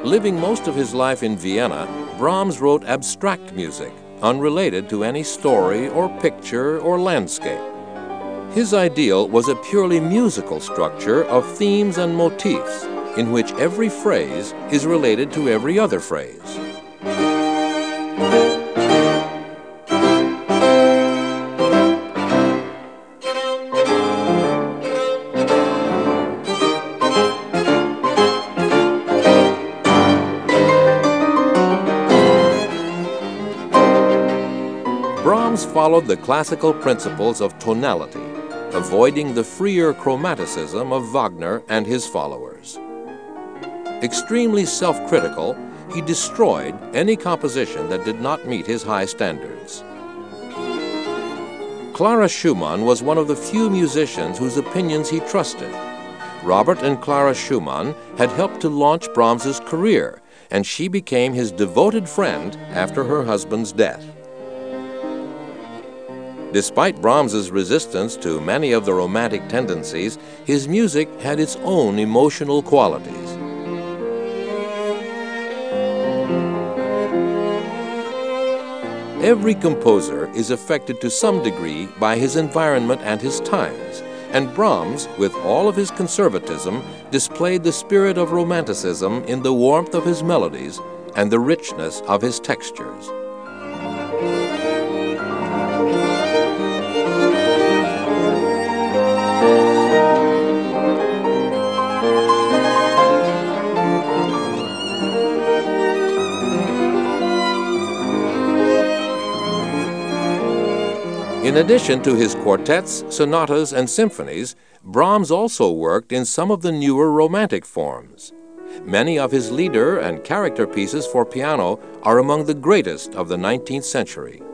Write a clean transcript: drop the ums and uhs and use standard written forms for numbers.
Living most of his life in Vienna, Brahms wrote abstract music, unrelated to any story or picture or landscape. His ideal was a purely musical structure of themes and motifs, in which every phrase is related to every other phrase. Brahms followed the classical principles of tonality, avoiding the freer chromaticism of Wagner and his followers. Extremely self-critical, he destroyed any composition that did not meet his high standards. Clara Schumann was one of the few musicians whose opinions he trusted. Robert and Clara Schumann had helped to launch Brahms's career, and she became his devoted friend after her husband's death. Despite Brahms's resistance to many of the romantic tendencies, his music had its own emotional qualities. Every composer is affected to some degree by his environment and his times, and Brahms, with all of his conservatism, displayed the spirit of romanticism in the warmth of his melodies and the richness of his textures. In addition to his quartets, sonatas, and symphonies, Brahms also worked in some of the newer romantic forms. Many of his lieder and character pieces for piano are among the greatest of the 19th century.